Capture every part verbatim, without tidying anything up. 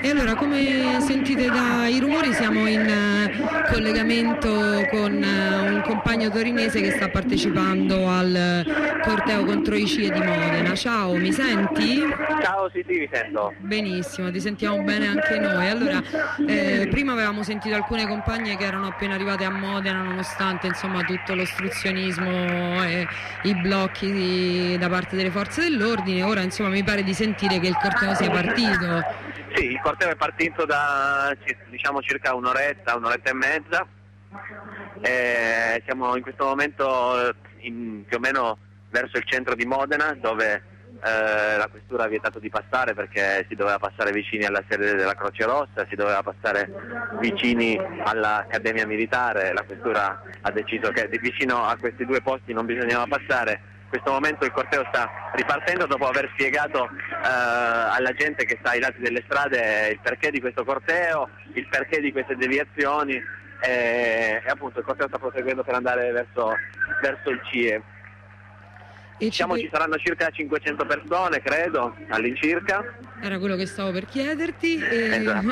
E allora, come sentite dai rumori, siamo in uh, collegamento con uh, un compagno torinese che sta partecipando al corteo contro i C I E di Modena. Ciao, mi senti? Ciao, sì, sì, vi sento. Benissimo, ti sentiamo bene anche noi. Allora, eh, prima avevamo sentito alcune compagne che erano appena arrivate a Modena nonostante insomma tutto l'ostruzionismo e i blocchi di, da parte delle forze dell'ordine. Ora insomma mi pare di sentire che il corteo sia partito. Sì, il corteo è partito da diciamo circa un'oretta, un'oretta e mezza. E siamo in questo momento in, più o meno verso il centro di Modena, dove Eh, la questura ha vietato di passare perché si doveva passare vicini alla sede della Croce Rossa, si doveva passare vicini all'Accademia Militare. La questura ha deciso che vicino a questi due posti non bisognava passare. In questo momento il corteo sta ripartendo dopo aver spiegato eh, alla gente che sta ai lati delle strade il perché di questo corteo, il perché di queste deviazioni e, e appunto il corteo sta proseguendo per andare verso, verso il C I E. E Diciamo ci... ci saranno circa cinquecento persone, credo, all'incirca. Era quello che stavo per chiederti. E... Esatto.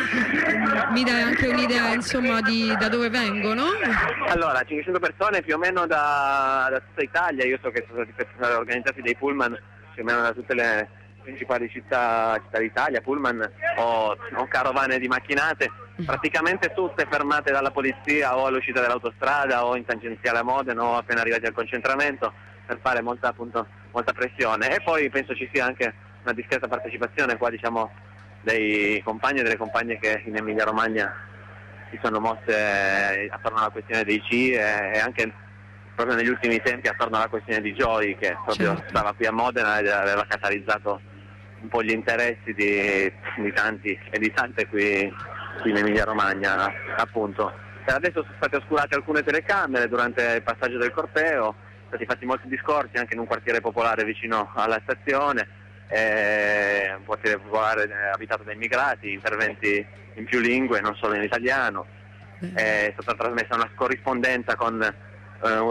Mi dai anche un'idea insomma di da dove vengono? Allora, cinquecento persone più o meno da, da tutta Italia. Io so che sono stati organizzati dei pullman più o meno da tutte le principali città, città d'Italia, pullman o, o carovane di macchinate, praticamente tutte fermate dalla polizia o all'uscita dell'autostrada o in tangenziale a Modena o appena arrivati al concentramento, per fare molta, appunto, molta pressione. E poi penso ci sia anche una discreta partecipazione qua, diciamo, dei compagni e delle compagne che in Emilia Romagna si sono mosse attorno alla questione dei C I E e anche proprio negli ultimi tempi attorno alla questione di Joy, che proprio certo. stava qui a Modena ed aveva catalizzato un po' gli interessi di, di tanti e di tante qui, qui in Emilia Romagna, appunto. Per adesso sono state oscurate alcune telecamere durante il passaggio del corteo, sono stati fatti molti discorsi anche in un quartiere popolare vicino alla stazione, eh, un quartiere popolare abitato da immigrati, interventi in più lingue, non solo in italiano. È stata trasmessa una corrispondenza con eh, un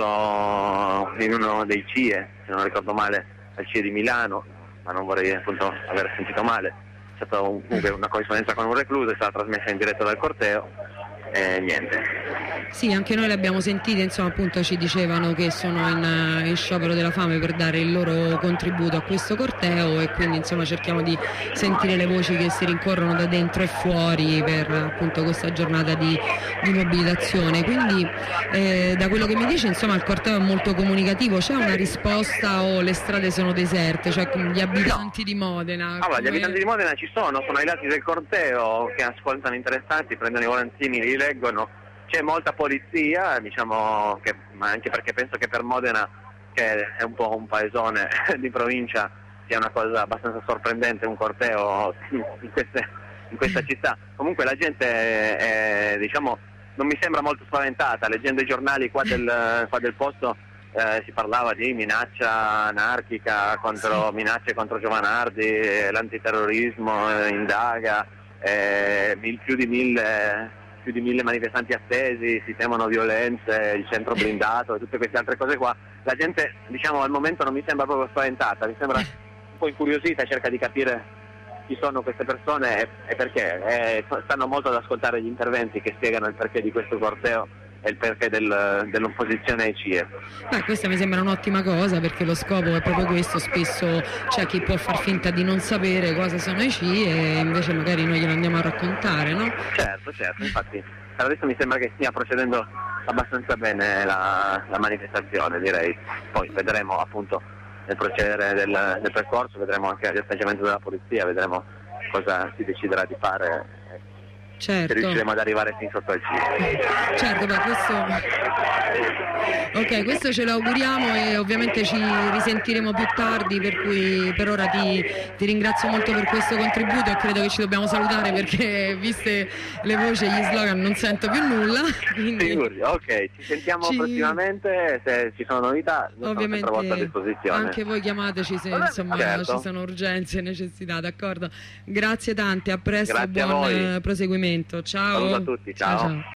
recluso in uno dei C I E, se non ricordo male, al C I E di Milano, ma non vorrei appunto aver sentito male. È stata un, una corrispondenza con un recluso, è stata trasmessa in diretta dal corteo. E niente. Sì, anche noi le abbiamo sentite, insomma appunto ci dicevano che sono in, in sciopero della fame per dare il loro contributo a questo corteo e quindi insomma cerchiamo di sentire le voci che si rincorrono da dentro e fuori per appunto questa giornata di, di mobilitazione. Quindi eh, da quello che mi dice insomma il corteo è molto comunicativo, c'è una risposta o le strade sono deserte, cioè gli abitanti no. di Modena? Allora, come... gli abitanti di Modena ci sono, sono ai lati del corteo che ascoltano interessati, prendono i volantini, li leggono. C'è molta polizia, diciamo, che, ma anche perché penso che per Modena, che è un po' un paesone di provincia, sia una cosa abbastanza sorprendente un corteo in, queste, in questa città. Comunque la gente è, diciamo, non mi sembra molto spaventata. Leggendo i giornali qua del, qua del posto eh, si parlava di minaccia anarchica, contro, sì. minacce contro Giovanardi, l'antiterrorismo eh, indaga, eh, mil, più di mille... più di mille manifestanti attesi, si temono violenze, il centro blindato e tutte queste altre cose qua. La gente, diciamo, al momento non mi sembra proprio spaventata, mi sembra un po' incuriosita, cerca di capire chi sono queste persone e, e perché. E stanno molto ad ascoltare gli interventi che spiegano il perché di questo corteo e il perché del, dell'opposizione ai C I E. Beh, questa mi sembra un'ottima cosa perché lo scopo è proprio questo, spesso c'è chi può far finta di non sapere cosa sono i C I E e invece magari noi glielo andiamo a raccontare, no? Certo, certo, infatti per adesso mi sembra che stia procedendo abbastanza bene la, la manifestazione, direi. Poi vedremo appunto nel procedere del, del percorso, vedremo anche l'atteggiamento della polizia, vedremo cosa si deciderà di fare. Certo. Se riusciremo ad arrivare fin sotto al C I E. Certo, beh, questo... Ok, questo ce lo auguriamo e ovviamente ci risentiremo più tardi, per cui per ora ti, ti ringrazio molto per questo contributo e credo che ci dobbiamo salutare perché viste le voci e gli slogan non sento più nulla. Quindi... Sicuri, ok, ci sentiamo ci... prossimamente, se ci sono novità non sono sempre a vostra disposizione. Anche voi chiamateci se insomma certo. ci sono urgenze e necessità, d'accordo? Grazie tante, a presto, Grazie buon a voi. proseguimento. Ciao. Saluto a tutti, ciao. ciao, ciao.